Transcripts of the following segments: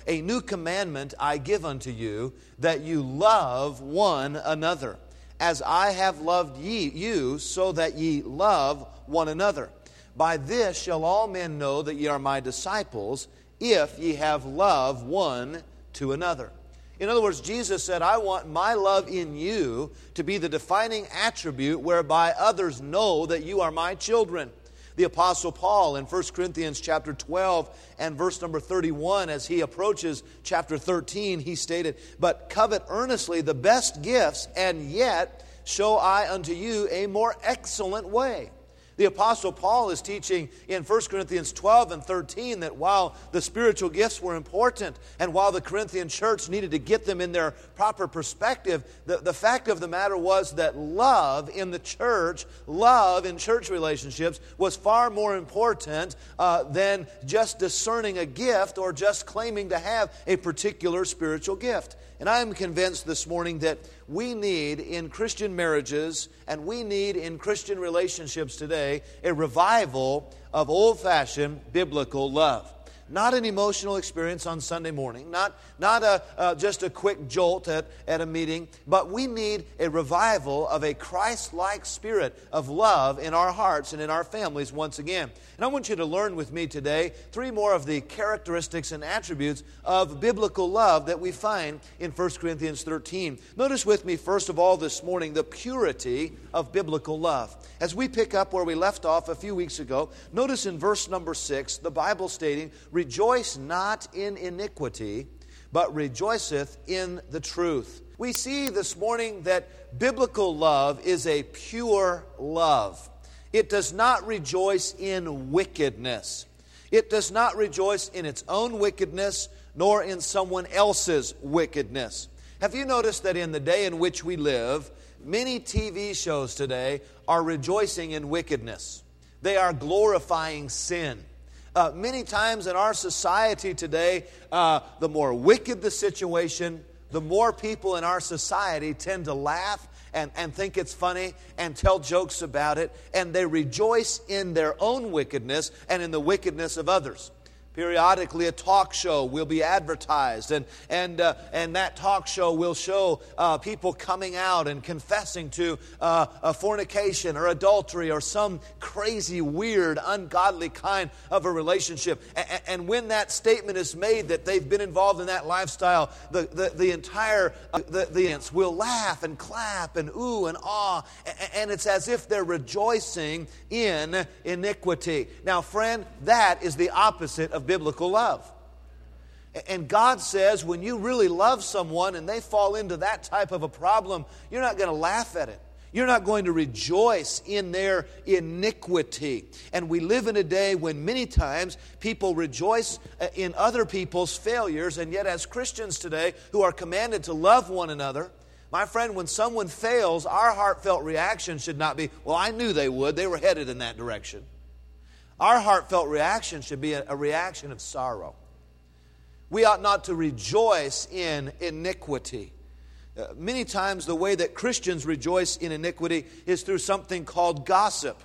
a new commandment I give unto you, that you love one another. As I have loved you, so that ye love one another. By this shall all men know that ye are my disciples, if ye have love one to another. In other words, Jesus said, I want my love in you to be the defining attribute whereby others know that you are my children. The Apostle Paul in 1 Corinthians chapter 12 and verse number 31, as he approaches chapter 13, he stated, But covet earnestly the best gifts, and yet show I unto you a more excellent way. The Apostle Paul is teaching in 1 Corinthians 12 and 13 that while the spiritual gifts were important and while the Corinthian church needed to get them in their proper perspective, the fact of the matter was that love in the church, love in church relationships was far more important than just discerning a gift or just claiming to have a particular spiritual gift. And I am convinced this morning that we need in Christian marriages and we need in Christian relationships today a revival of old-fashioned biblical love. Not an emotional experience on Sunday morning, not just a quick jolt at a meeting, but we need a revival of a Christ-like spirit of love in our hearts and in our families once again. And I want you to learn with me today 3 more of the characteristics and attributes of biblical love that we find in 1 Corinthians 13. Notice with me, first of all, this morning, the purity of biblical love. As we pick up where we left off a few weeks ago, notice in verse number 6, the Bible stating, Rejoice not in iniquity, but rejoiceth in the truth. We see this morning that biblical love is a pure love. It does not rejoice in wickedness. It does not rejoice in its own wickedness, nor in someone else's wickedness. Have you noticed that in the day in which we live, many TV shows today are rejoicing in wickedness? They are glorifying sin. Many times in our society today, the more wicked the situation, the more people in our society tend to laugh and think it's funny and tell jokes about it, and they rejoice in their own wickedness and in the wickedness of others. Periodically, a talk show will be advertised, and that talk show will show people coming out and confessing to a fornication or adultery or some crazy, weird, ungodly kind of a relationship. And when that statement is made that they've been involved in that lifestyle, the entire audience will laugh and clap and ooh and ah, and it's as if they're rejoicing in iniquity. Now, friend, that is the opposite of biblical love. And God says when you really love someone and they fall into that type of a problem, you're not going to laugh at it. You're not going to rejoice in their iniquity. And we live in a day when many times people rejoice in other people's failures, and yet as Christians today who are commanded to love one another, my friend, when someone fails, our heartfelt reaction should not be, well, I knew they would. They were headed in that direction. Our heartfelt reaction should be a reaction of sorrow. We ought not to rejoice in iniquity. Many times the way that Christians rejoice in iniquity is through something called gossip.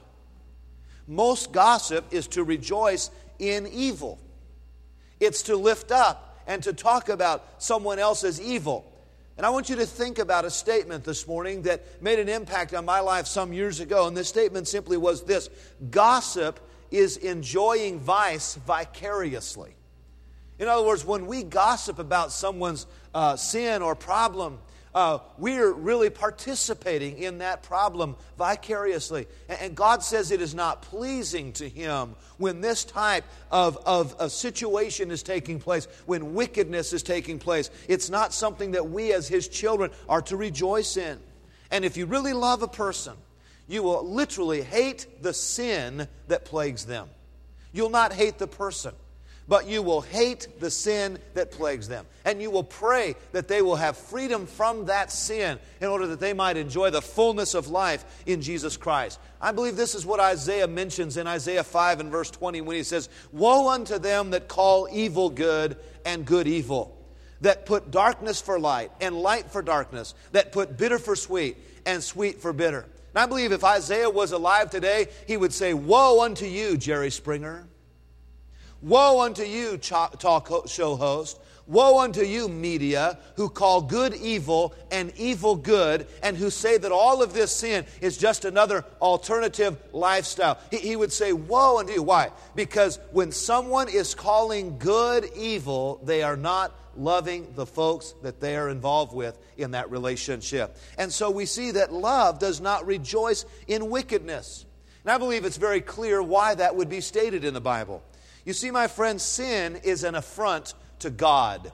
Most gossip is to rejoice in evil. It's to lift up and to talk about someone else's evil. And I want you to think about a statement this morning that made an impact on my life some years ago. And this statement simply was this: gossip is enjoying vice vicariously. In other words, when we gossip about someone's sin or problem, we're really participating in that problem vicariously. And God says it is not pleasing to Him when this type of a situation is taking place, when wickedness is taking place. It's not something that we as His children are to rejoice in. And if you really love a person, you will literally hate the sin that plagues them. You'll not hate the person, but you will hate the sin that plagues them. And you will pray that they will have freedom from that sin in order that they might enjoy the fullness of life in Jesus Christ. I believe this is what Isaiah mentions in Isaiah 5 and verse 20 when he says, Woe unto them that call evil good and good evil, that put darkness for light and light for darkness, that put bitter for sweet and sweet for bitter. And I believe if Isaiah was alive today, he would say, Woe unto you, Jerry Springer. Woe unto you, talk show host. Woe unto you, media, who call good evil and evil good, and who say that all of this sin is just another alternative lifestyle. He would say, woe unto you. Why? Because when someone is calling good evil, they are not loving the folks that they are involved with in that relationship. And so we see that love does not rejoice in wickedness. And I believe it's very clear why that would be stated in the Bible. You see, my friends, sin is an affront to God.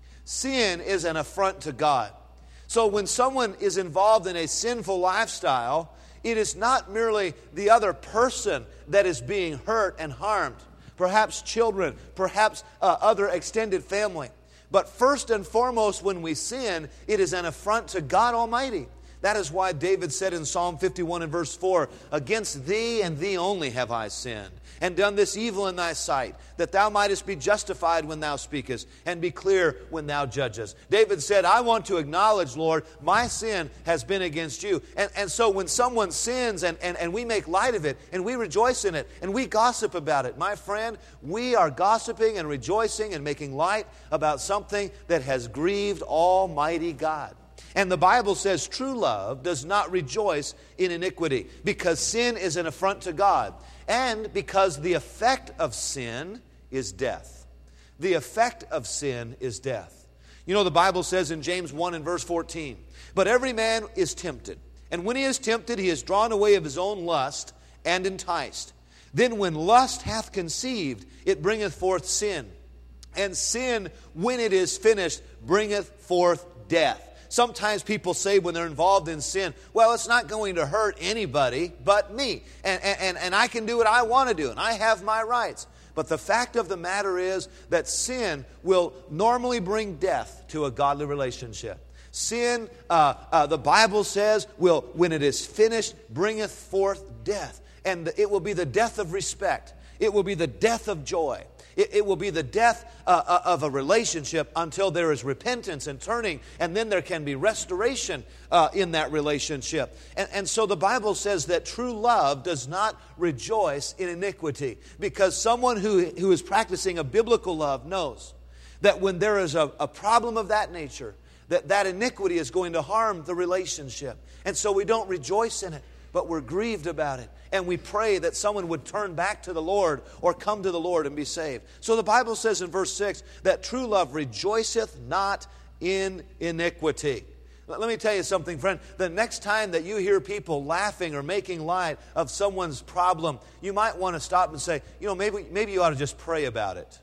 Sin is an affront to God. So when someone is involved in a sinful lifestyle, it is not merely the other person that is being hurt and harmed, perhaps children, perhaps other extended family. But first and foremost, when we sin, it is an affront to God Almighty. That is why David said in Psalm 51 and verse 4, against thee and thee only have I sinned, and done this evil in thy sight, that thou mightest be justified when thou speakest, and be clear when thou judgest. David said, I want to acknowledge, Lord, my sin has been against you. And so when someone sins and we make light of it, and we rejoice in it, and we gossip about it, my friend, we are gossiping and rejoicing and making light about something that has grieved Almighty God. And the Bible says true love does not rejoice in iniquity, because sin is an affront to God, and because the effect of sin is death. The effect of sin is death. You know, the Bible says in James 1 and verse 14, but every man is tempted, and when he is tempted, he is drawn away of his own lust and enticed. Then when lust hath conceived, it bringeth forth sin. And sin, when it is finished, bringeth forth death. Sometimes people say when they're involved in sin, well, it's not going to hurt anybody but me. And I can do what I want to do, and I have my rights. But the fact of the matter is that sin will normally bring death to a godly relationship. Sin, the Bible says, will, when it is finished, bringeth forth death. And it will be the death of respect. It will be the death of joy. It will be the death of a relationship until there is repentance and turning, and then there can be restoration in that relationship. And so the Bible says that true love does not rejoice in iniquity, because someone who is practicing a biblical love knows that when there is a problem of that nature, that iniquity is going to harm the relationship. And so we don't rejoice in it, but we're grieved about it. And we pray that someone would turn back to the Lord or come to the Lord and be saved. So the Bible says in verse 6 that true love rejoiceth not in iniquity. Let me tell you something, friend. The next time that you hear people laughing or making light of someone's problem, you might want to stop and say, you know, maybe you ought to just pray about it.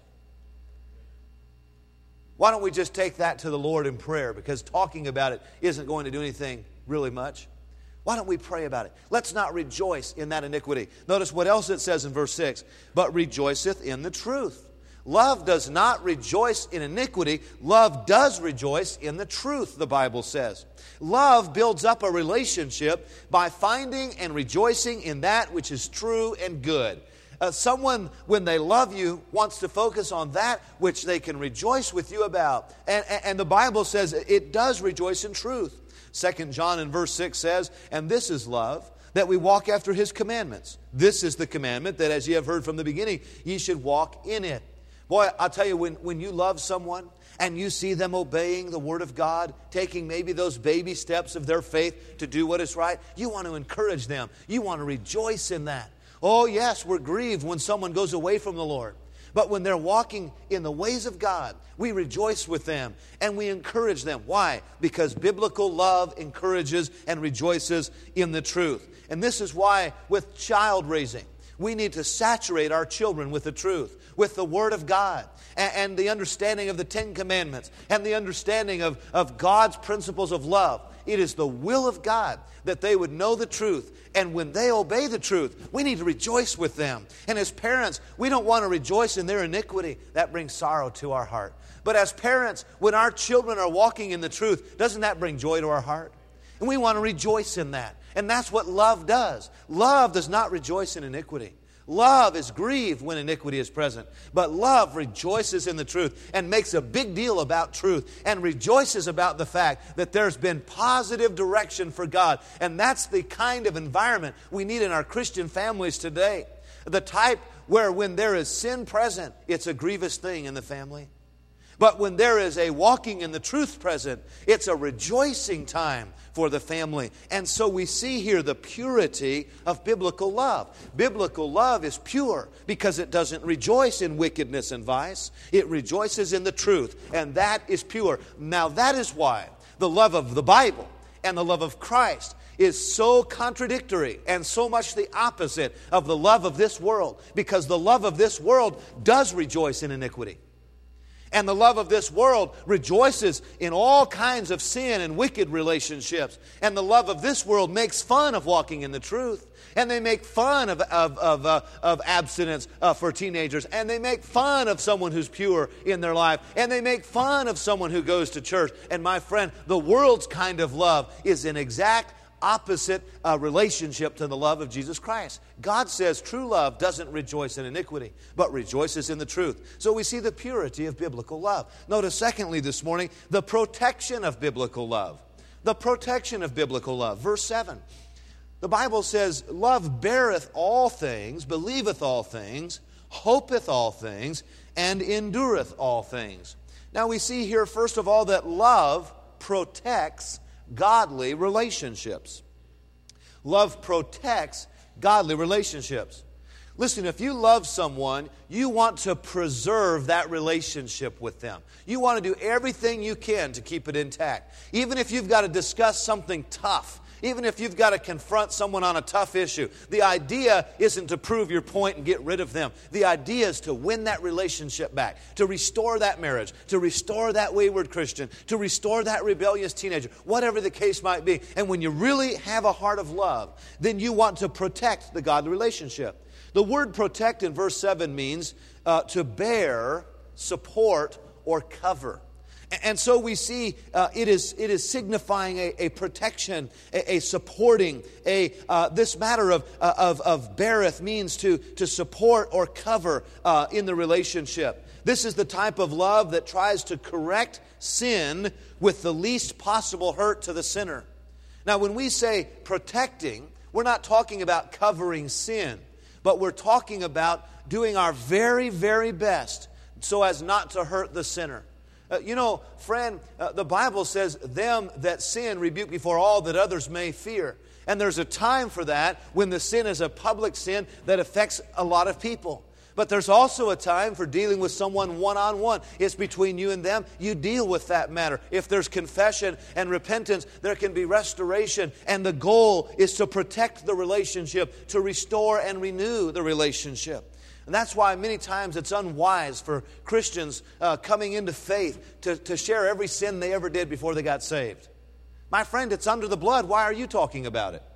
Why don't we just take that to the Lord in prayer? Because talking about it isn't going to do anything really much. Why don't we pray about it? Let's not rejoice in that iniquity. Notice what else it says in verse 6. But rejoiceth in the truth. Love does not rejoice in iniquity. Love does rejoice in the truth, the Bible says. Love builds up a relationship by finding and rejoicing in that which is true and good. Someone, when they love you, wants to focus on that which they can rejoice with you about. And the Bible says it does rejoice in truth. 2 John in verse 6 says, and this is love, that we walk after His commandments. This is the commandment, that as ye have heard from the beginning, ye should walk in it. Boy, I'll tell you, when you love someone and you see them obeying the Word of God, taking maybe those baby steps of their faith to do what is right, you want to encourage them. You want to rejoice in that. Oh yes, we're grieved when someone goes away from the Lord. But when they're walking in the ways of God, we rejoice with them and we encourage them. Why? Because biblical love encourages and rejoices in the truth. And this is why with child raising, we need to saturate our children with the truth, with the Word of God, and the understanding of the Ten Commandments, and the understanding of God's principles of love. It is the will of God that they would know the truth. And when they obey the truth, we need to rejoice with them. And as parents, we don't want to rejoice in their iniquity. That brings sorrow to our heart. But as parents, when our children are walking in the truth, doesn't that bring joy to our heart? And we want to rejoice in that. And that's what love does. Love does not rejoice in iniquity. Love is grieved when iniquity is present. But love rejoices in the truth and makes a big deal about truth and rejoices about the fact that there's been positive direction for God. And that's the kind of environment we need in our Christian families today. The type where when there is sin present, it's a grievous thing in the family. But when there is a walking in the truth present, it's a rejoicing time for the family. And so we see here the purity of biblical love. Biblical love is pure because it doesn't rejoice in wickedness and vice. It rejoices in the truth, and that is pure. Now that is why the love of the Bible and the love of Christ is so contradictory and so much the opposite of the love of this world, because the love of this world does rejoice in iniquity. And the love of this world rejoices in all kinds of sin and wicked relationships. And the love of this world makes fun of walking in the truth. And they make fun of abstinence for teenagers. And they make fun of someone who's pure in their life. And they make fun of someone who goes to church. And my friend, the world's kind of love is an exact opposite relationship to the love of Jesus Christ. God says true love doesn't rejoice in iniquity, but rejoices in the truth. So we see the purity of biblical love. Notice, secondly, this morning, the protection of biblical love. The protection of biblical love. Verse 7. The Bible says, love beareth all things, believeth all things, hopeth all things, and endureth all things. Now we see here, first of all, that love protects godly relationships. Love protects godly relationships. Listen, if you love someone, you want to preserve that relationship with them. You want to do everything you can to keep it intact. Even if you've got to discuss something tough, even if you've got to confront someone on a tough issue, the idea isn't to prove your point and get rid of them. The idea is to win that relationship back, to restore that marriage, to restore that wayward Christian, to restore that rebellious teenager, whatever the case might be. And when you really have a heart of love, then you want to protect the godly relationship. The word protect in verse 7 means to bear, support, or cover. And so we see it is signifying a protection, a supporting. This matter of beareth means to support or cover in the relationship. This is the type of love that tries to correct sin with the least possible hurt to the sinner. Now, when we say protecting, we're not talking about covering sin, but we're talking about doing our very, very best so as not to hurt the sinner. Friend, the Bible says, them that sin rebuke before all that others may fear. And there's a time for that when the sin is a public sin that affects a lot of people. But there's also a time for dealing with someone one-on-one. It's between you and them. You deal with that matter. If there's confession and repentance, there can be restoration. And the goal is to protect the relationship, to restore and renew the relationship. And that's why many times it's unwise for Christians coming into faith to share every sin they ever did before they got saved. My friend, it's under the blood. Why are you talking about it?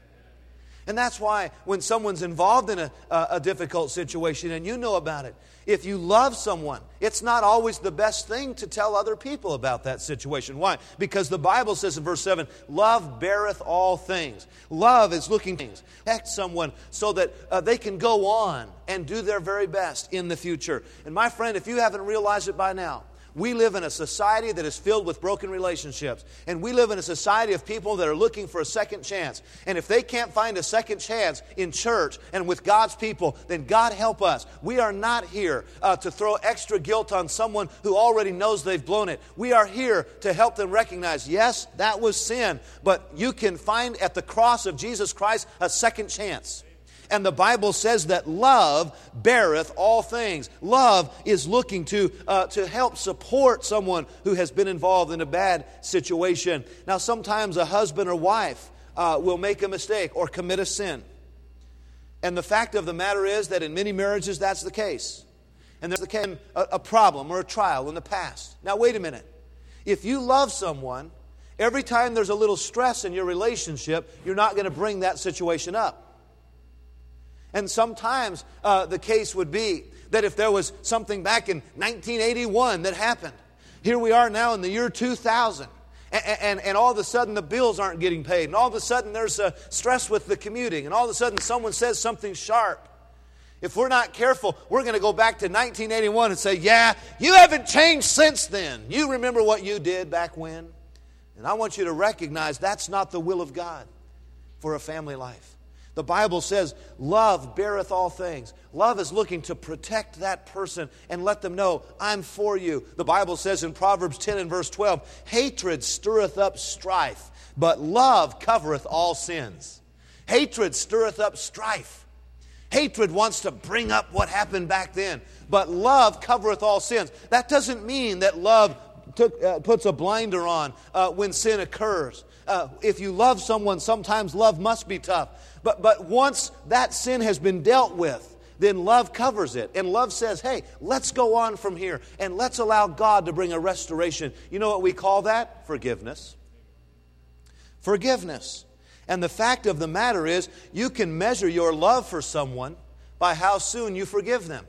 And that's why when someone's involved in a difficult situation and you know about it, if you love someone, it's not always the best thing to tell other people about that situation. Why? Because the Bible says in verse 7, love beareth all things. Love is looking to protect someone so that they can go on and do their very best in the future. And my friend, if you haven't realized it by now, we live in a society that is filled with broken relationships. And we live in a society of people that are looking for a second chance. And if they can't find a second chance in church and with God's people, then God help us. We are not here to throw extra guilt on someone who already knows they've blown it. We are here to help them recognize, yes, that was sin, but you can find at the cross of Jesus Christ a second chance. And the Bible says that love beareth all things. Love is looking to help support someone who has been involved in a bad situation. Now, sometimes a husband or wife will make a mistake or commit a sin. And the fact of the matter is that in many marriages that's the case. And there's a problem or a trial in the past. Now, wait a minute. If you love someone, every time there's a little stress in your relationship, you're not going to bring that situation up. And sometimes the case would be that if there was something back in 1981 that happened, here we are now in the year 2000, and all of a sudden the bills aren't getting paid, and all of a sudden there's stress with the commuting, and all of a sudden someone says something sharp. If we're not careful, we're going to go back to 1981 and say, yeah, you haven't changed since then. You remember what you did back when? And I want you to recognize that's not the will of God for a family life. The Bible says, love beareth all things. Love is looking to protect that person and let them know, I'm for you. The Bible says in Proverbs 10 and verse 12, hatred stirreth up strife, but love covereth all sins. Hatred stirreth up strife. Hatred wants to bring up what happened back then, but love covereth all sins. That doesn't mean that love puts a blinder on when sin occurs. If you love someone, sometimes love must be tough. But once that sin has been dealt with, then love covers it. And love says, hey, let's go on from here and let's allow God to bring a restoration. You know what we call that? Forgiveness. Forgiveness. And the fact of the matter is, you can measure your love for someone by how soon you forgive them.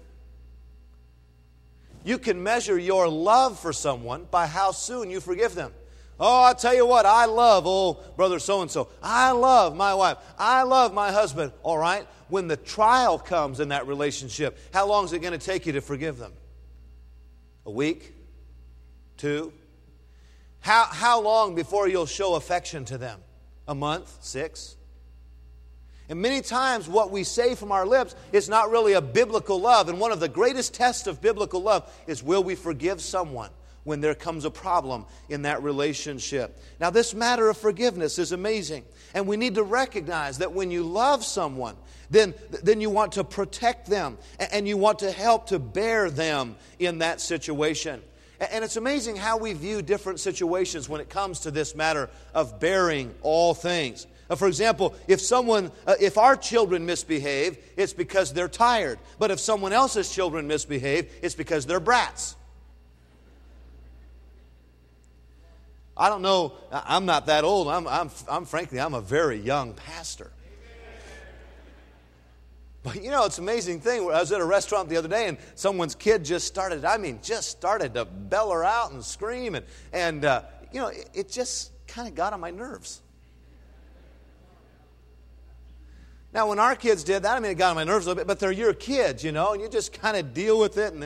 You can measure your love for someone by how soon you forgive them. Oh, I'll tell you what, I love, brother so-and-so. I love my wife. I love my husband. All right? When the trial comes in that relationship, how long is it going to take you to forgive them? A week? 2? How long before you'll show affection to them? A month? 6? And many times what we say from our lips is not really a biblical love. And one of the greatest tests of biblical love is, will we forgive someone when there comes a problem in that relationship? Now, this matter of forgiveness is amazing. And we need to recognize that when you love someone, then you want to protect them and you want to help to bear them in that situation. And it's amazing how we view different situations when it comes to this matter of bearing all things. For example, if our children misbehave, it's because they're tired. But if someone else's children misbehave, it's because they're brats. I don't know, I'm not that old. Frankly, I'm a very young pastor. But you know, it's an amazing thing. I was at a restaurant the other day and someone's kid just started to bellow out and scream. And it just kind of got on my nerves. Now, when our kids did that, it got on my nerves a little bit, but they're your kids, and you just kind of deal with it.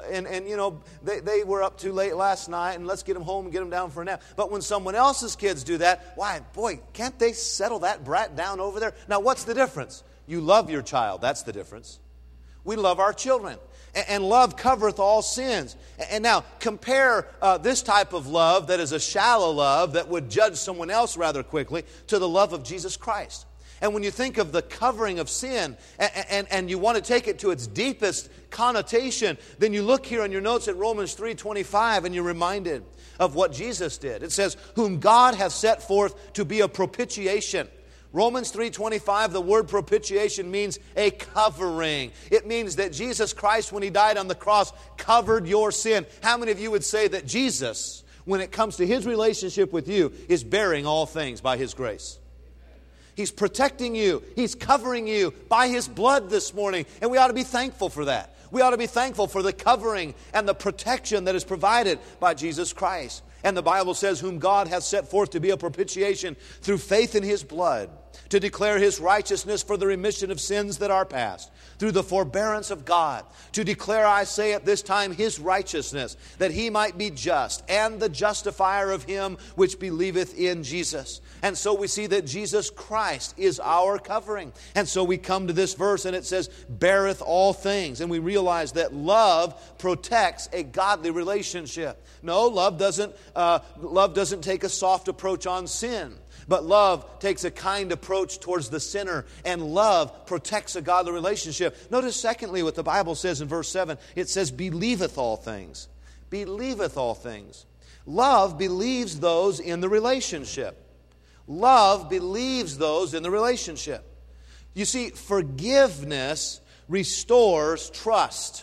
And they were up too late last night, and let's get them home and get them down for a nap. But when someone else's kids do that, can't they settle that brat down over there? Now, what's the difference? You love your child. That's the difference. We love our children. And love covereth all sins. And now, compare this type of love that is a shallow love that would judge someone else rather quickly to the love of Jesus Christ. And when you think of the covering of sin and you want to take it to its deepest connotation, then you look here on your notes at Romans 3:25 and you're reminded of what Jesus did. It says, whom God hath set forth to be a propitiation. Romans 3:25, the word propitiation means a covering. It means that Jesus Christ, when He died on the cross, covered your sin. How many of you would say that Jesus, when it comes to His relationship with you, is bearing all things by His grace? He's protecting you. He's covering you by His blood this morning. And we ought to be thankful for that. We ought to be thankful for the covering and the protection that is provided by Jesus Christ. And the Bible says, whom God hath set forth to be a propitiation through faith in His blood, to declare His righteousness for the remission of sins that are past, through the forbearance of God, to declare, I say at this time, His righteousness, that He might be just, and the justifier of him which believeth in Jesus. And so we see that Jesus Christ is our covering. And so we come to this verse and it says, beareth all things. And we realize that love protects a godly relationship. No, love doesn't take a soft approach on sin. But love takes a kind approach towards the sinner, and love protects a godly relationship. Notice secondly what the Bible says in verse 7. It says, believeth all things. Believeth all things. Love believes those in the relationship. Love believes those in the relationship. You see, forgiveness restores trust.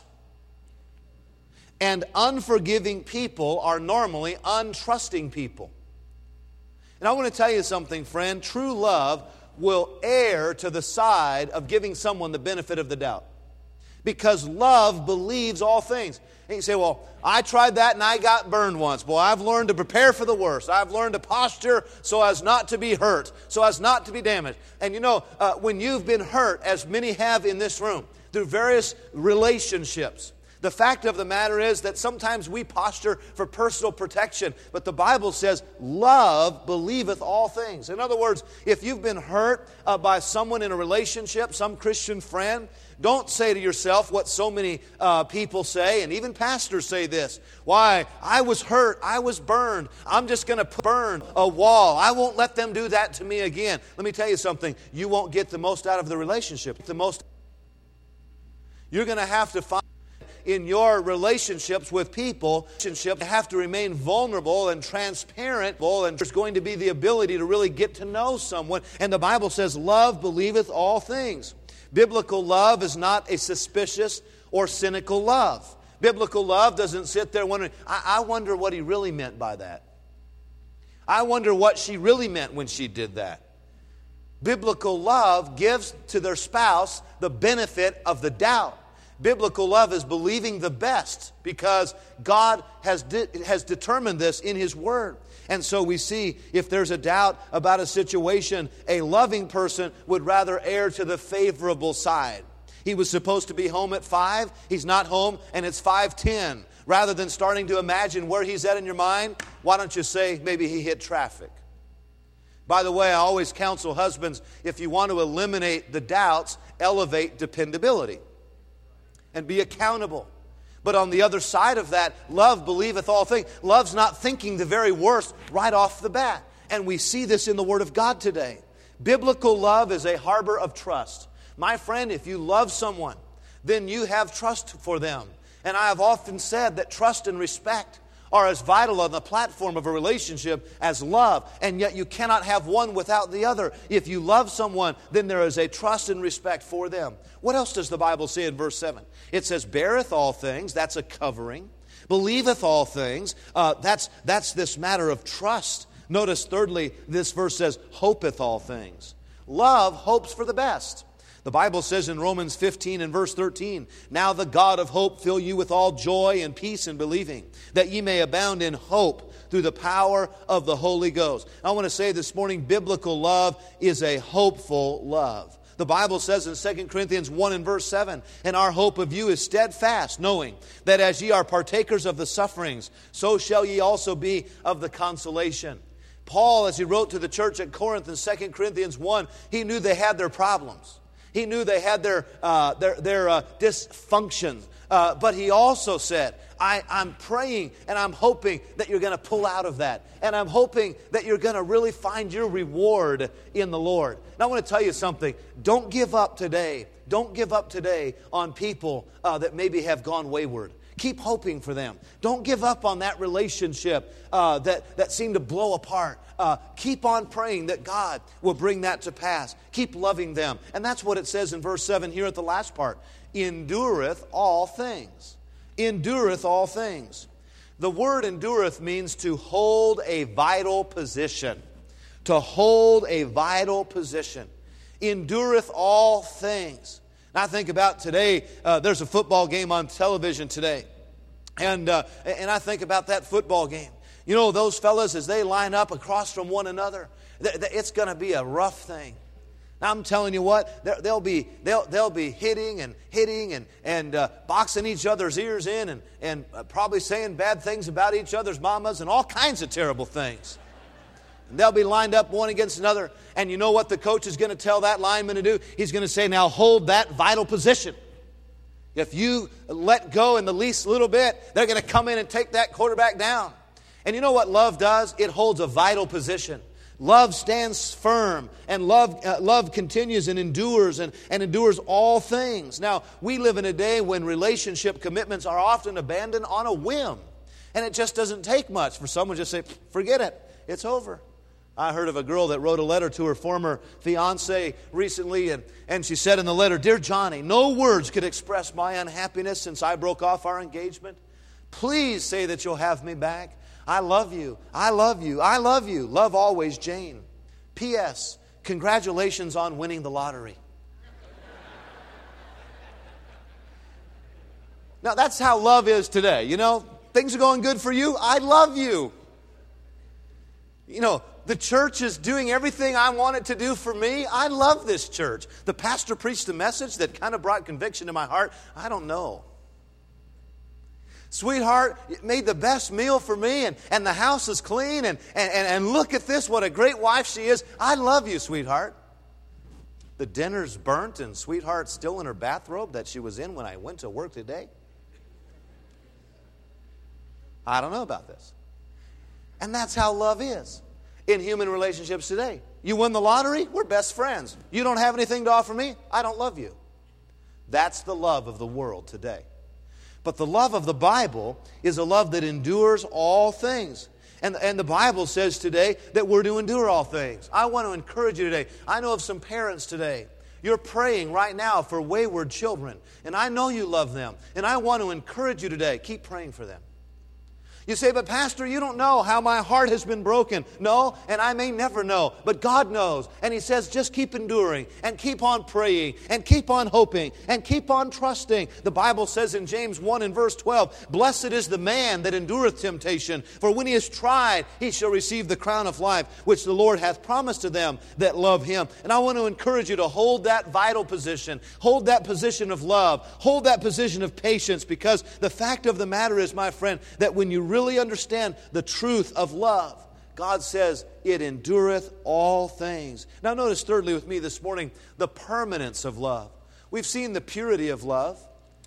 And unforgiving people are normally untrusting people. And I want to tell you something, friend. True love will err to the side of giving someone the benefit of the doubt. Because love believes all things. And you say, well, I tried that and I got burned once. Boy, I've learned to prepare for the worst. I've learned to posture so as not to be hurt, so as not to be damaged. And when you've been hurt, as many have in this room, through various relationships, The fact of the matter is that sometimes we posture for personal protection, but the Bible says, love believeth all things. In other words, if you've been hurt by someone in a relationship, some Christian friend, don't say to yourself what so many people say, and even pastors say this. Why? I was hurt. I was burned. I'm just going to burn a wall. I won't let them do that to me again. Let me tell you something. You won't get the most out of the relationship. You're going to have to find in your relationships with people, you have to remain vulnerable and transparent, and there's going to be the ability to really get to know someone. And the Bible says, love believeth all things. Biblical love is not a suspicious or cynical love. Biblical love doesn't sit there wondering, I wonder what he really meant by that. I wonder what she really meant when she did that. Biblical love gives to their spouse the benefit of the doubt. Biblical love is believing the best because God has determined this in His Word. And so we see if there's a doubt about a situation, a loving person would rather err to the favorable side. He was supposed to be home at 5. He's not home, and it's 5:10. Rather than starting to imagine where he's at in your mind, why don't you say maybe he hit traffic? By the way, I always counsel husbands, if you want to eliminate the doubts, elevate dependability and be accountable. But on the other side of that, love believeth all things. Love's not thinking the very worst right off the bat. And we see this in the Word of God today. Biblical love is a harbor of trust. My friend, if you love someone, then you have trust for them. And I have often said that trust and respect are as vital on the platform of a relationship as love. And yet you cannot have one without the other. If you love someone, then there is a trust and respect for them. What else does the Bible say in verse 7? It says, beareth all things, that's a covering. Believeth all things, that's this matter of trust. Notice thirdly, this verse says, hopeth all things. Love hopes for the best. The Bible says in Romans 15 and verse 13, now the God of hope fill you with all joy and peace in believing, that ye may abound in hope through the power of the Holy Ghost. I want to say this morning, biblical love is a hopeful love. The Bible says in 2 Corinthians 1 and verse 7, and our hope of you is steadfast, knowing that as ye are partakers of the sufferings, so shall ye also be of the consolation. Paul, as he wrote to the church at Corinth in 2 Corinthians 1, he knew they had their problems. He knew they had their dysfunctions. But he also said, I'm praying and I'm hoping that you're going to pull out of that. And I'm hoping that you're going to really find your reward in the Lord. Now I want to tell you something. Don't give up today. Don't give up today on people that maybe have gone wayward. Keep hoping for them. Don't give up on that relationship that seemed to blow apart. Keep on praying that God will bring that to pass. Keep loving them. And that's what it says in verse 7 here at the last part. Endureth all things. Endureth all things. The word endureth means to hold a vital position. To hold a vital position. Endureth all things. And I think about today, there's a football game on television today. And I think about that football game. You know, those fellas, as they line up across from one another, it's going to be a rough thing. Now, I'm telling you what, they'll be hitting and boxing each other's ears in and probably saying bad things about each other's mamas and all kinds of terrible things. And they'll be lined up one against another. And you know what the coach is going to tell that lineman to do? He's going to say, now hold that vital position. If you let go in the least little bit, they're going to come in and take that quarterback down. And you know what love does? It holds a vital position. Love stands firm, and love continues and endures and endures all things. Now, we live in a day when relationship commitments are often abandoned on a whim. And it just doesn't take much for someone to just say, forget it, it's over. I heard of a girl that wrote a letter to her former fiancé recently, and she said in the letter, Dear Johnny, no words could express my unhappiness since I broke off our engagement. Please say that you'll have me back. I love you. I love you. I love you. Love always, Jane. P.S. Congratulations on winning the lottery. Now, that's how love is today. You know, things are going good for you. I love you. You know, the church is doing everything I want it to do for me. I love this church. The pastor preached a message that kind of brought conviction to my heart. I don't know. Sweetheart, you made the best meal for me, and the house is clean, and look at this, what a great wife she is. I love you, sweetheart. The dinner's burnt, and sweetheart's still in her bathrobe that she was in when I went to work today. I don't know about this. And that's how love is in human relationships today. You win the lottery, we're best friends. You don't have anything to offer me, I don't love you. That's the love of the world today. But the love of the Bible is a love that endures all things. And the Bible says today that we're to endure all things. I want to encourage you today. I know of some parents today. You're praying right now for wayward children. And I know you love them. And I want to encourage you today. Keep praying for them. You say, but Pastor, you don't know how my heart has been broken. No, and I may never know, but God knows. And He says, just keep enduring and keep on praying and keep on hoping and keep on trusting. The Bible says in James 1 and verse 12, blessed is the man that endureth temptation, for when he is tried, he shall receive the crown of life, which the Lord hath promised to them that love Him. And I want to encourage you to hold that vital position, hold that position of love, hold that position of patience, because the fact of the matter is, my friend, that when you really understand the truth of love, God says it endureth all things. Now notice thirdly with me this morning, the permanence of love. We've seen the purity of love,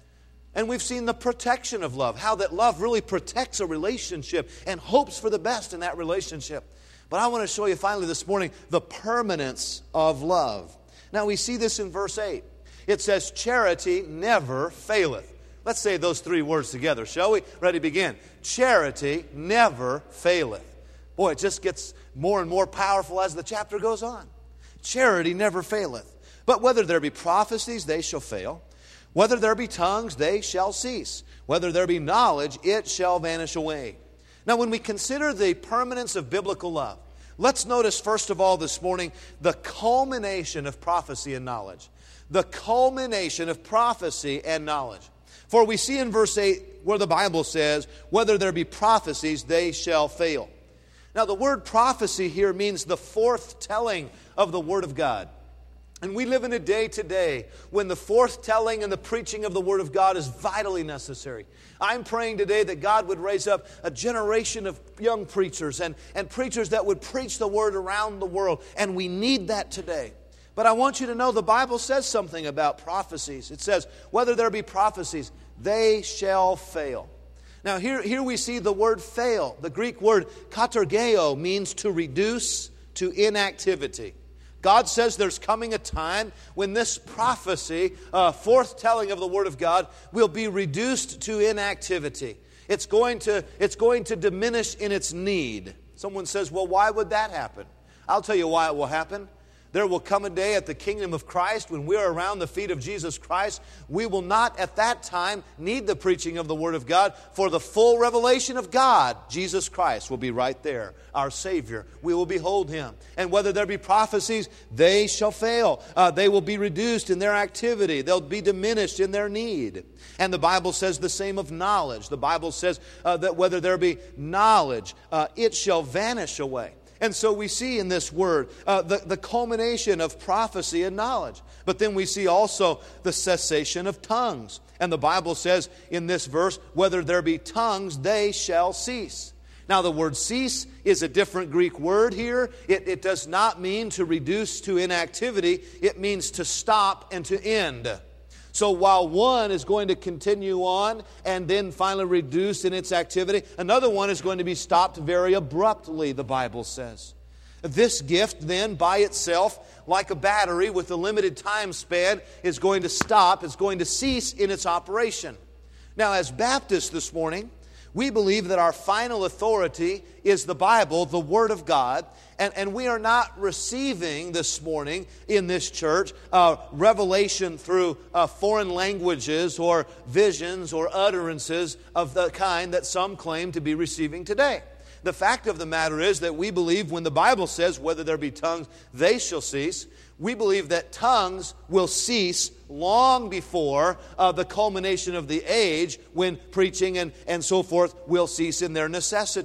and we've seen the protection of love, how that love really protects a relationship and hopes for the best in that relationship. But I want to show you finally this morning the permanence of love. Now we see this in verse 8. It says, charity never faileth. Let's say those three words together, shall we? Ready, begin. Charity never faileth. Boy, it just gets more and more powerful as the chapter goes on. Charity never faileth. But whether there be prophecies, they shall fail. Whether there be tongues, they shall cease. Whether there be knowledge, it shall vanish away. Now, when we consider the permanence of biblical love, let's notice first of all this morning the culmination of prophecy and knowledge. The culmination of prophecy and knowledge. For we see in verse 8 where the Bible says, whether there be prophecies, they shall fail. Now the word prophecy here means the forthtelling of the Word of God. And we live in a day today when the forthtelling and the preaching of the Word of God is vitally necessary. I'm praying today that God would raise up a generation of young preachers and preachers that would preach the Word around the world. And we need that today. But I want you to know the Bible says something about prophecies. It says, whether there be prophecies, they shall fail. Now here we see the word fail. The Greek word katergeo means to reduce to inactivity. God says there's coming a time when this prophecy, forthtelling of the Word of God, will be reduced to inactivity. It's going to diminish in its need. Someone says, well, why would that happen? I'll tell you why it will happen. There will come a day at the kingdom of Christ when we are around the feet of Jesus Christ. We will not at that time need the preaching of the Word of God, for the full revelation of God, Jesus Christ, will be right there, our Savior. We will behold Him. And whether there be prophecies, they shall fail. They will be reduced in their activity. They'll be diminished in their need. And the Bible says the same of knowledge. The Bible says that whether there be knowledge, it shall vanish away. And so we see in this word the culmination of prophecy and knowledge. But then we see also the cessation of tongues. And the Bible says in this verse, whether there be tongues, they shall cease. Now the word cease is a different Greek word here. It does not mean to reduce to inactivity. It means to stop and to end. So while one is going to continue on and then finally reduce in its activity, another one is going to be stopped very abruptly, the Bible says. This gift then by itself, like a battery with a limited time span, is going to stop, is going to cease in its operation. Now as Baptists this morning, we believe that our final authority is the Bible, the Word of God, and we are not receiving this morning in this church revelation through foreign languages or visions or utterances of the kind that some claim to be receiving today. The fact of the matter is that we believe when the Bible says, whether there be tongues, they shall cease, we believe that tongues will cease long before the culmination of the age when preaching and so forth will cease in their necessity.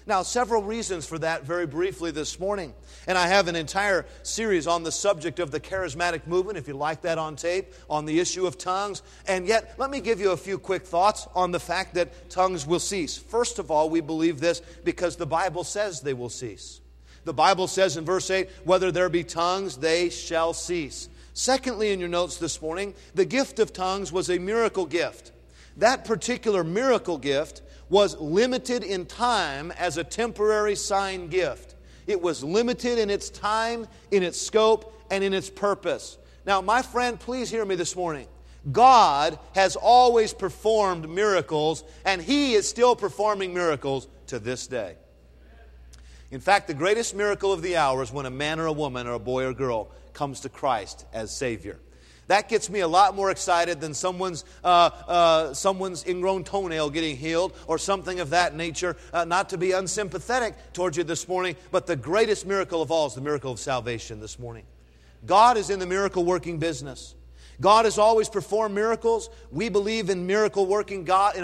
Now, several reasons for that very briefly this morning. And I have an entire series on the subject of the charismatic movement, if you like that on tape, on the issue of tongues. And yet, let me give you a few quick thoughts on the fact that tongues will cease. First of all, we believe this because the Bible says they will cease. The Bible says in verse 8, whether there be tongues, they shall cease. Secondly, in your notes this morning, the gift of tongues was a miracle gift. That particular miracle gift was limited in time as a temporary sign gift. It was limited in its time, in its scope, and in its purpose. Now, my friend, please hear me this morning. God has always performed miracles, and He is still performing miracles to this day. In fact, the greatest miracle of the hour is when a man or a woman or a boy or girl comes to Christ as Savior. That gets me a lot more excited than someone's ingrown toenail getting healed or something of that nature. Not to be unsympathetic towards you this morning, but the greatest miracle of all is the miracle of salvation this morning. God is in the miracle working business. God has always performed miracles. We believe in a miracle working God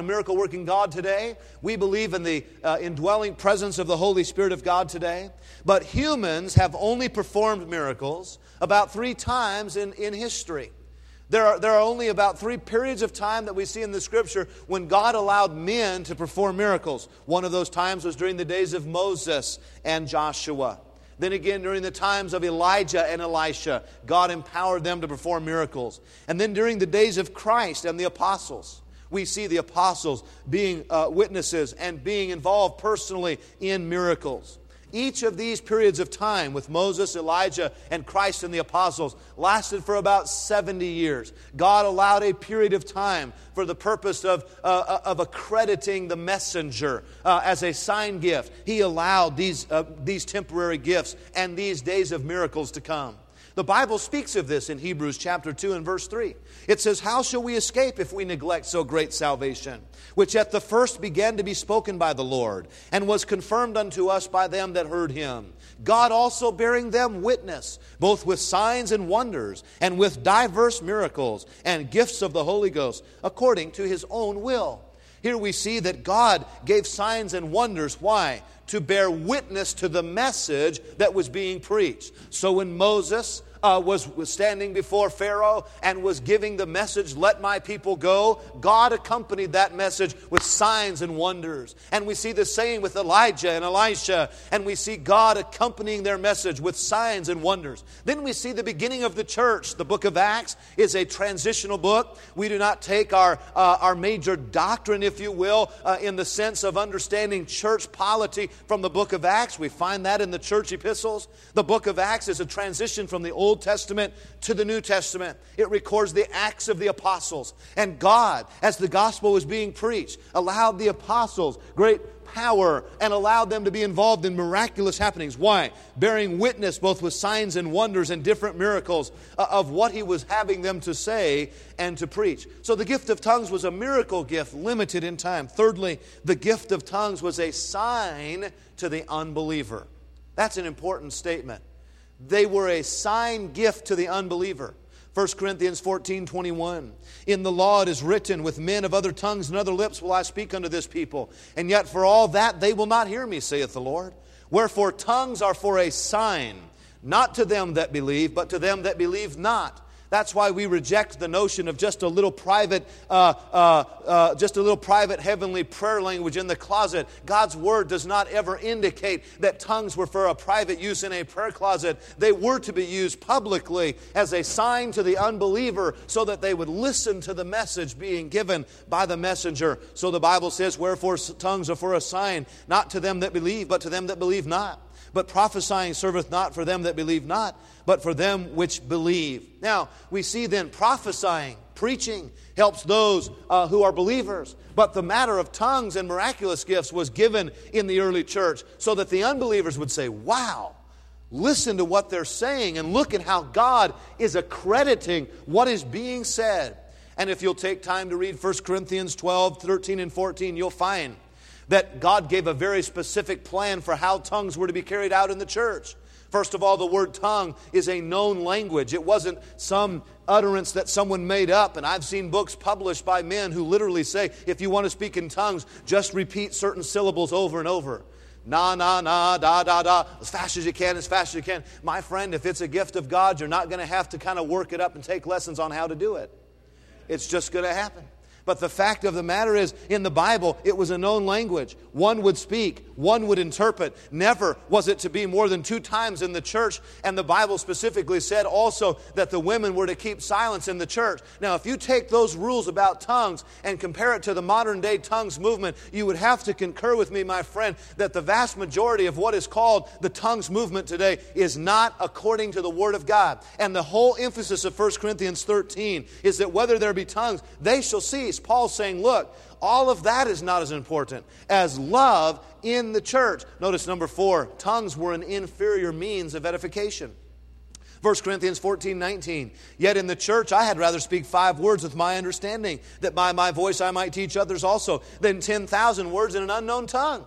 today. We believe in the indwelling presence of the Holy Spirit of God today. But humans have only performed miracles about 3 times in history. There are only about 3 periods of time that we see in the Scripture when God allowed men to perform miracles. One of those times was during the days of Moses and Joshua. Then again, during the times of Elijah and Elisha, God empowered them to perform miracles. And then during the days of Christ and the apostles, we see the apostles being witnesses and being involved personally in miracles. Each of these periods of time with Moses, Elijah, and Christ and the apostles lasted for about 70 years. God allowed a period of time for the purpose of accrediting the messenger as a sign gift. He allowed these temporary gifts and these days of miracles to come. The Bible speaks of this in Hebrews chapter 2 and verse 3. It says, how shall we escape if we neglect so great salvation, which at the first began to be spoken by the Lord, and was confirmed unto us by them that heard Him? God also bearing them witness, both with signs and wonders, and with diverse miracles, and gifts of the Holy Ghost, according to His own will. Here we see that God gave signs and wonders. Why? To bear witness to the message that was being preached. So when Moses was standing before Pharaoh and was giving the message, let my people go, God accompanied that message with signs and wonders. And we see the same with Elijah and Elisha, and we see God accompanying their message with signs and wonders. Then we see the beginning of the church. The book of Acts is a transitional book. We do not take our major doctrine, if you will, in the sense of understanding church polity from the book of Acts. We find that in the church epistles. The book of Acts is a transition from the Old Testament to the New Testament. It records the acts of the apostles. And God, as the gospel was being preached, allowed the apostles great power and allowed them to be involved in miraculous happenings. Why? Bearing witness both with signs and wonders and different miracles of what He was having them to say and to preach. So the gift of tongues was a miracle gift, limited in time. Thirdly, the gift of tongues was a sign to the unbeliever. That's an important statement. They were a sign gift to the unbeliever. 1 Corinthians 14:21. In the law it is written, with men of other tongues and other lips will I speak unto this people. And yet for all that they will not hear me, saith the Lord. Wherefore tongues are for a sign, not to them that believe, but to them that believe not. That's why we reject the notion of just a little private heavenly prayer language in the closet. God's Word does not ever indicate that tongues were for a private use in a prayer closet. They were to be used publicly as a sign to the unbeliever so that they would listen to the message being given by the messenger. So the Bible says, wherefore tongues are for a sign, not to them that believe, but to them that believe not. But prophesying serveth not for them that believe not, but for them which believe. Now, we see then prophesying, preaching, helps those who are believers. But the matter of tongues and miraculous gifts was given in the early church so that the unbelievers would say, wow, listen to what they're saying and look at how God is accrediting what is being said. And if you'll take time to read 1 Corinthians 12, 13, and 14, you'll find that God gave a very specific plan for how tongues were to be carried out in the church. First of all, the word tongue is a known language. It wasn't some utterance that someone made up. And I've seen books published by men who literally say, if you want to speak in tongues, just repeat certain syllables over and over. Na, na, na, da, da, da, as fast as you can, as fast as you can. My friend, if it's a gift of God, you're not going to have to kind of work it up and take lessons on how to do it. It's just going to happen. But the fact of the matter is, in the Bible, it was a known language. One would speak, one would interpret. Never was it to be more than 2 times in the church. And the Bible specifically said also that the women were to keep silence in the church. Now, if you take those rules about tongues and compare it to the modern day tongues movement, you would have to concur with me, my friend, that the vast majority of what is called the tongues movement today is not according to the Word of God. And the whole emphasis of 1 Corinthians 13 is that whether there be tongues, they shall cease. Paul's saying, look, all of that is not as important as love in the church. Notice number 4, tongues were an inferior means of edification. 1 Corinthians 14:19, yet in the church I had rather speak 5 words with my understanding, that by my voice I might teach others also, than 10,000 words in an unknown tongue.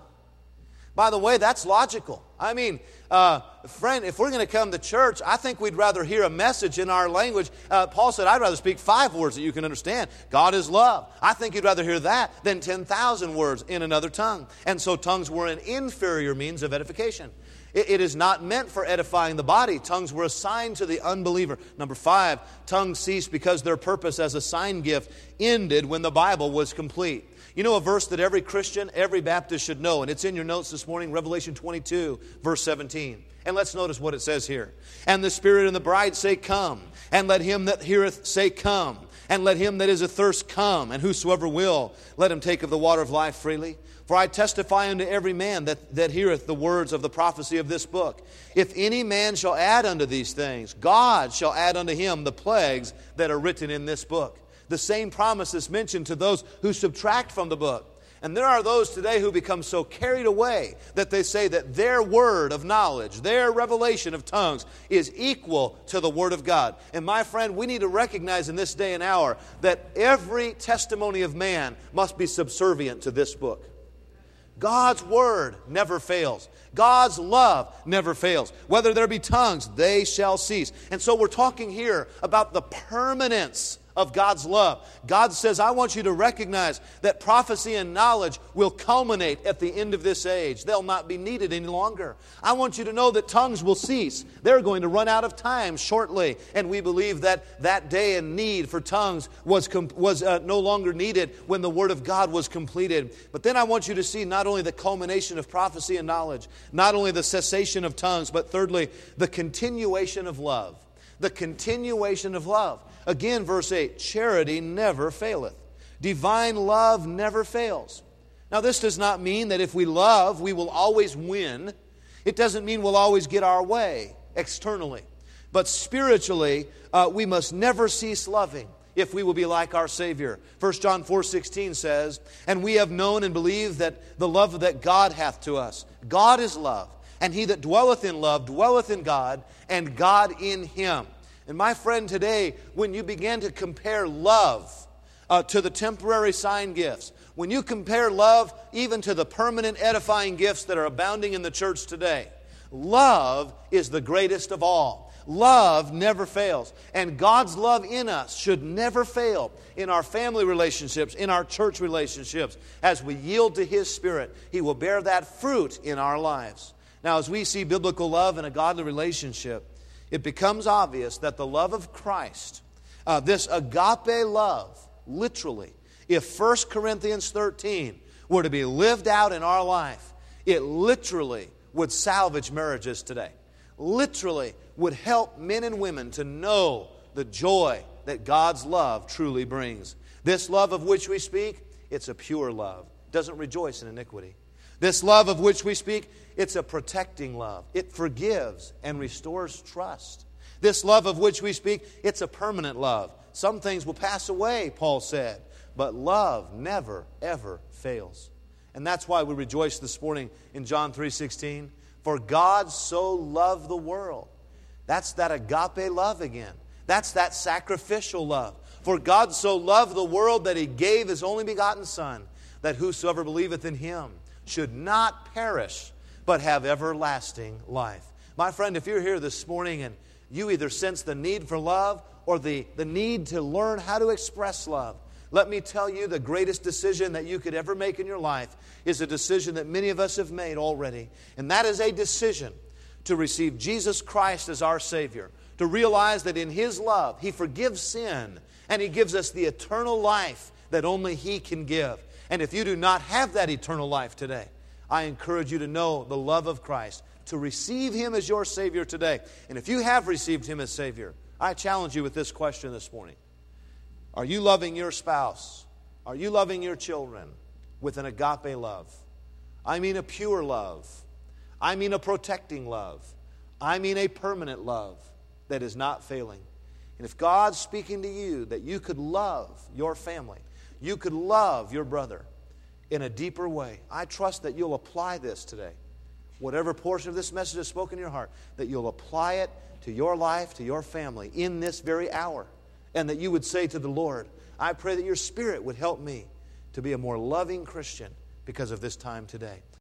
By the way, that's logical. I mean, friend, if we're going to come to church, I think we'd rather hear a message in our language. Paul said, I'd rather speak 5 words that you can understand. God is love. I think you'd rather hear that than 10,000 words in another tongue. And so tongues were an inferior means of edification. It is not meant for edifying the body. Tongues were assigned to the unbeliever. Number 5, tongues ceased because their purpose as a sign gift ended when the Bible was complete. You know a verse that every Christian, every Baptist should know, and it's in your notes this morning, Revelation 22, verse 17. And let's notice what it says here. And the Spirit and the bride say, come. And let him that heareth say, come. And let him that is athirst come. And whosoever will, let him take of the water of life freely. For I testify unto every man that heareth the words of the prophecy of this book. If any man shall add unto these things, God shall add unto him the plagues that are written in this book. The same promise is mentioned to those who subtract from the book. And there are those today who become so carried away that they say that their word of knowledge, their revelation of tongues is equal to the Word of God. And my friend, we need to recognize in this day and hour that every testimony of man must be subservient to this book. God's Word never fails. God's love never fails. Whether there be tongues, they shall cease. And so we're talking here about the permanence of God's love. God says, I want you to recognize that prophecy and knowledge will culminate at the end of this age. They'll not be needed any longer. I want you to know that tongues will cease. They're going to run out of time shortly. And we believe that that day and need for tongues was no longer needed when the Word of God was completed. But then I want you to see not only the culmination of prophecy and knowledge, not only the cessation of tongues, but thirdly, the continuation of love. The continuation of love. Again, verse 8, charity never faileth. Divine love never fails. Now, this does not mean that if we love, we will always win. It doesn't mean we'll always get our way externally. But spiritually, we must never cease loving if we will be like our Savior. 1 John 4:16 says, and we have known and believed that the love that God hath to us. God is love. And he that dwelleth in love dwelleth in God, and God in him. And my friend, today, when you begin to compare love to the temporary sign gifts, when you compare love even to the permanent edifying gifts that are abounding in the church today, love is the greatest of all. Love never fails. And God's love in us should never fail in our family relationships, in our church relationships. As we yield to His Spirit, He will bear that fruit in our lives. Now, as we see biblical love in a godly relationship, it becomes obvious that the love of Christ, this agape love, literally, if 1 Corinthians 13 were to be lived out in our life, it literally would salvage marriages today. Literally would help men and women to know the joy that God's love truly brings. This love of which we speak, it's a pure love. It doesn't rejoice in iniquity. This love of which we speak, it's a protecting love. It forgives and restores trust. This love of which we speak, it's a permanent love. Some things will pass away, Paul said, but love never, ever fails. And that's why we rejoice this morning in John 3:16. For God so loved the world. That's that agape love again. That's that sacrificial love. For God so loved the world that He gave His only begotten Son, that whosoever believeth in Him should not perish, but have everlasting life. My friend, if you're here this morning and you either sense the need for love or the need to learn how to express love, Let me tell you, the greatest decision that you could ever make in your life is a decision that many of us have made already. And that is a decision to receive Jesus Christ as our Savior. To realize that in His love, He forgives sin and He gives us the eternal life that only He can give. And if you do not have that eternal life today, I encourage you to know the love of Christ, to receive Him as your Savior today. And if you have received Him as Savior, I challenge you with this question this morning. Are you loving your spouse? Are you loving your children with an agape love? I mean a pure love. I mean a protecting love. I mean a permanent love that is not failing. And if God's speaking to you that you could love your family, you could love your brother in a deeper way, I trust that you'll apply this today. Whatever portion of this message is spoken in your heart, that you'll apply it to your life, to your family in this very hour. And that you would say to the Lord, I pray that your Spirit would help me to be a more loving Christian because of this time today.